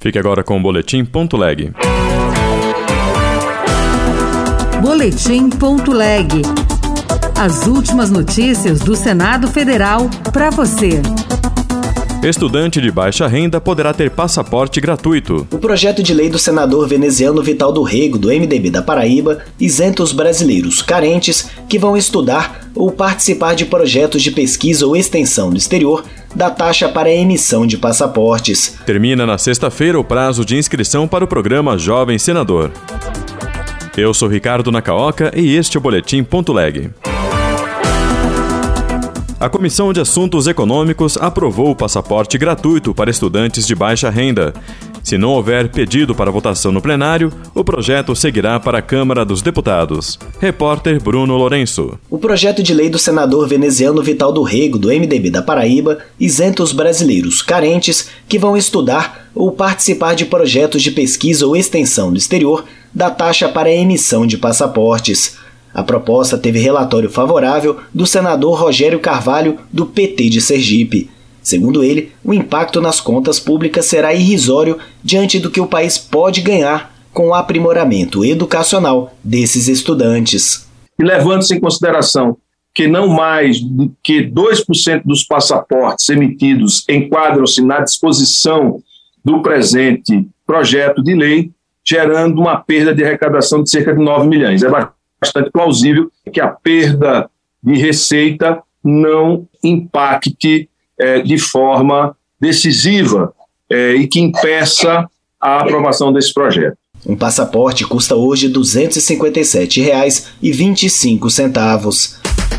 Fique agora com o Boletim.leg. Boletim.leg. As últimas notícias do Senado Federal para você. Estudante de baixa renda poderá ter passaporte gratuito. O projeto de lei do senador veneziano Vital do Rego, do MDB da Paraíba, isenta os brasileiros carentes que vão estudar ou participar de projetos de pesquisa ou extensão no exterior da taxa para a emissão de passaportes. Termina na sexta-feira o prazo de inscrição para o programa Jovem Senador. Eu sou Ricardo Nacaoca e este é o Boletim.leg. A Comissão de Assuntos Econômicos aprovou o passaporte gratuito para estudantes de baixa renda. Se não houver pedido para votação no plenário, o projeto seguirá para a Câmara dos Deputados. Repórter Bruno Lourenço. O projeto de lei do senador veneziano Vital do Rego, do MDB da Paraíba, isenta os brasileiros carentes que vão estudar ou participar de projetos de pesquisa ou extensão no exterior da taxa para a emissão de passaportes. A proposta teve relatório favorável do senador Rogério Carvalho, do PT de Sergipe. Segundo ele, o impacto nas contas públicas será irrisório diante do que o país pode ganhar com o aprimoramento educacional desses estudantes. E levando-se em consideração que não mais do que 2% dos passaportes emitidos enquadram-se na disposição do presente projeto de lei, gerando uma perda de arrecadação de cerca de 9 milhões. É bastante plausível que a perda de receita não impacte de forma decisiva e que impeça a aprovação desse projeto. Um passaporte custa hoje R$ 257,25.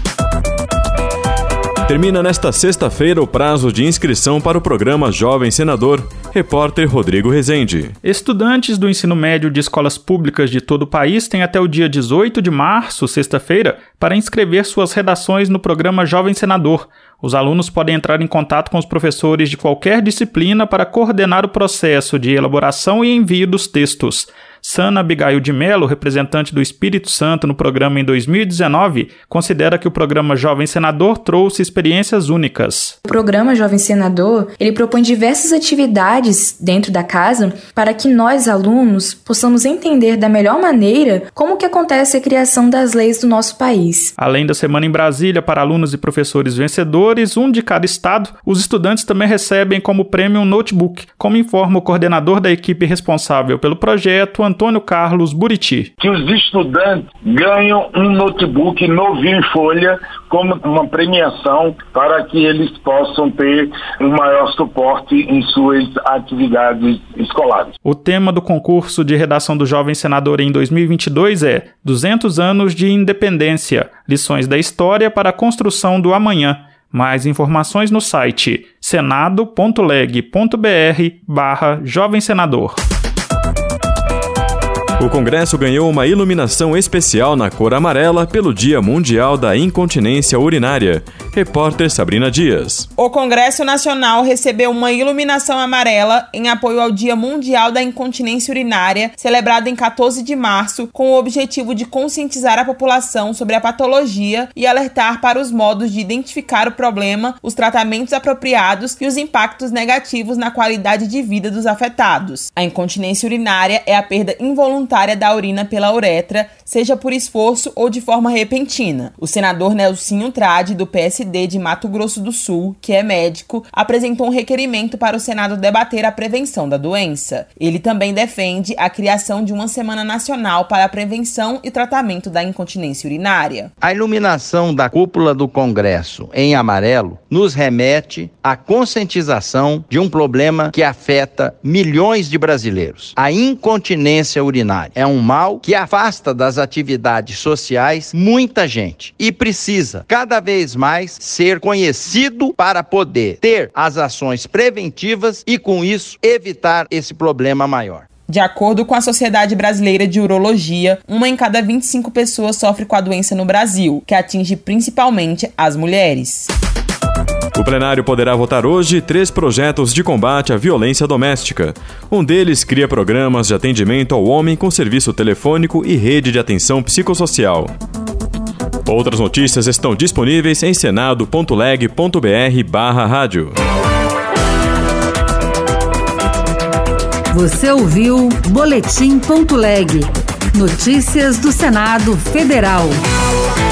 Termina nesta sexta-feira o prazo de inscrição para o programa Jovem Senador. Repórter Rodrigo Rezende. Estudantes do ensino médio de escolas públicas de todo o país têm até o dia 18 de março, sexta-feira, para inscrever suas redações no programa Jovem Senador. Os alunos podem entrar em contato com os professores de qualquer disciplina para coordenar o processo de elaboração e envio dos textos. Sana Abigail de Mello, representante do Espírito Santo no programa em 2019, considera que o programa Jovem Senador trouxe experiências únicas. O programa Jovem Senador, ele propõe diversas atividades dentro da casa para que nós, alunos, possamos entender da melhor maneira como que acontece a criação das leis do nosso país. Além da Semana em Brasília para alunos e professores vencedores, um de cada estado, os estudantes também recebem como prêmio um notebook, como informa o coordenador da equipe responsável pelo projeto, Antônio Carlos Buriti. Que os estudantes ganham um notebook novinho em folha como uma premiação para que eles possam ter um maior suporte em suas atividades escolares. O tema do concurso de redação do Jovem Senador em 2022 é 200 anos de independência, lições da história para a construção do amanhã. Mais informações no site senado.leg.br/Jovem Senador. O Congresso ganhou uma iluminação especial na cor amarela pelo Dia Mundial da Incontinência Urinária. Repórter Sabrina Dias. O Congresso Nacional recebeu uma iluminação amarela em apoio ao Dia Mundial da Incontinência Urinária, celebrado em 14 de março, com o objetivo de conscientizar a população sobre a patologia e alertar para os modos de identificar o problema, os tratamentos apropriados e os impactos negativos na qualidade de vida dos afetados. A incontinência urinária é a perda involuntária da urina pela uretra, seja por esforço ou de forma repentina. O senador Nelsinho Trade, do PSD de Mato Grosso do Sul, que é médico, apresentou um requerimento para o Senado debater a prevenção da doença. Ele também defende a criação de uma Semana Nacional para a Prevenção e Tratamento da Incontinência Urinária. A iluminação da cúpula do Congresso em amarelo nos remete à conscientização de um problema que afeta milhões de brasileiros: a incontinência urinária. É um mal que afasta das atividades sociais muita gente e precisa cada vez mais ser conhecido para poder ter as ações preventivas e, com isso, evitar esse problema maior. De acordo com a Sociedade Brasileira de Urologia, 1 em cada 25 pessoas sofre com a doença no Brasil, que atinge principalmente as mulheres. O plenário poderá votar hoje 3 projetos de combate à violência doméstica. Um deles cria programas de atendimento ao homem com serviço telefônico e rede de atenção psicossocial. Outras notícias estão disponíveis em senado.leg.br/rádio. Você ouviu Boletim.leg. Notícias do Senado Federal.